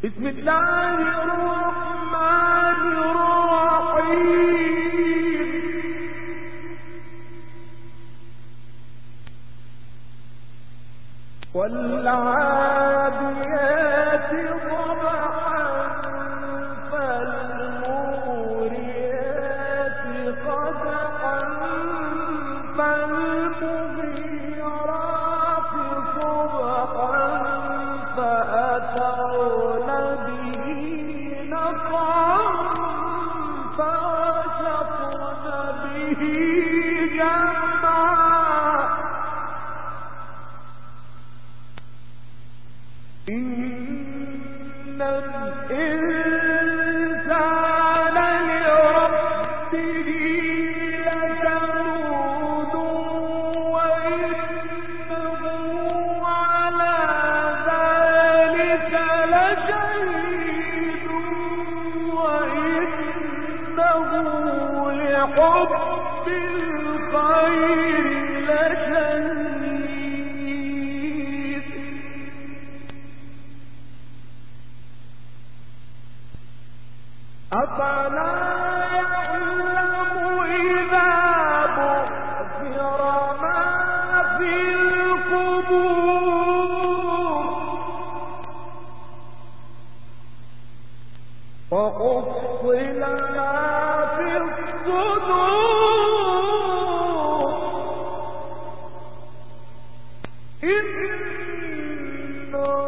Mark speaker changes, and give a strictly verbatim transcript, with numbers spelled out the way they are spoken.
Speaker 1: بسم الله الرحمن الرحيم. والعاديات ضبحا فالموريات قدحا فالمغيرات صبحا فأثرن به نقعا فوسطن به جمعا إن الإنسان لربه لكنود وإنه على ذلك لشهيد وإنه لحب الخير لشديد. أفلا يعلم إذا بعثر ما في القبور وحصل ما في الصدور إن